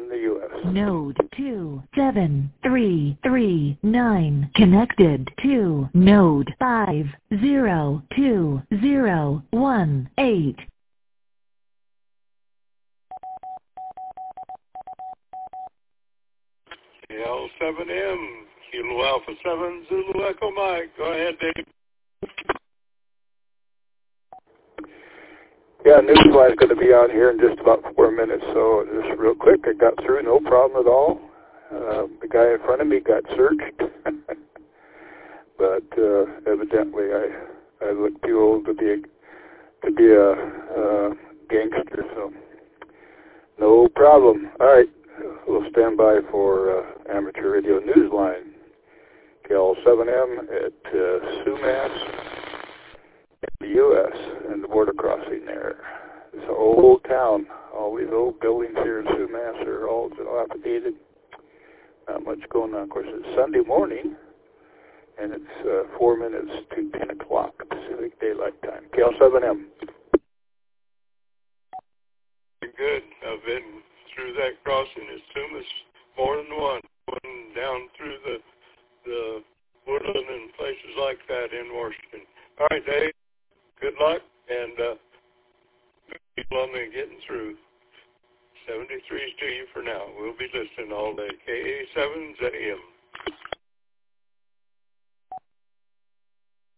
in the U.S. Node 27339 connected to node 502018. KL7M, Kilo Alpha 7, Zulu Echo Mike. Go ahead, Dave. Yeah, Newsline's going to be on here in just about 4 minutes, so just real quick, I got through, no problem at all. The guy in front of me got searched, but evidently I look too old to be a gangster, so no problem. All right, we'll stand by for Amateur Radio Newsline, KL7M at Sumas, the U.S. and the border crossing there. It's an old town. All these old buildings here in Sumas are all dilapidated. Not much going on. Of course, it's Sunday morning, and it's 4 minutes to 10 o'clock Pacific Daylight Time. KL7M. Good. I've been through that crossing at Sumas more than once. One down through the woodland and places like that in Washington. All right, Dave. Good luck, and people on me getting through. 73's to you for now. We'll be listening all day. KA7's AM.